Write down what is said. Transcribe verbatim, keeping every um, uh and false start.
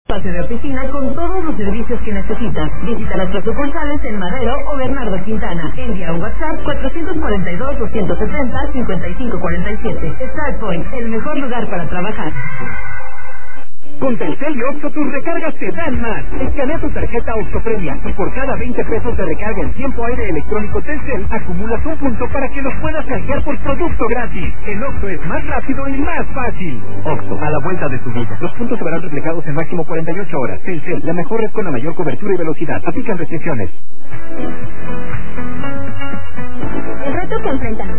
Pase de oficina con todos los servicios que necesitas. Visita nuestras sucursales en Madero o Bernardo Quintana. Envía un WhatsApp cuatrocientos cuarenta y dos, doscientos setenta, cincuenta y cinco cuarenta y siete. StartPoint, el mejor lugar para trabajar. Con Telcel y Oxxo tus recargas te dan más. Escanea tu tarjeta Oxxo Premia y por cada veinte pesos de recarga en tiempo aire electrónico Telcel acumulas un punto para que los puedas canjear por producto gratis. El Oxxo es más rápido y más fácil. Oxxo, a la vuelta de tu vida. Los puntos se verán reflejados en máximo cuarenta y ocho horas. Telcel, la mejor red con la mayor cobertura y velocidad. Aplican restricciones. El reto que enfrentamos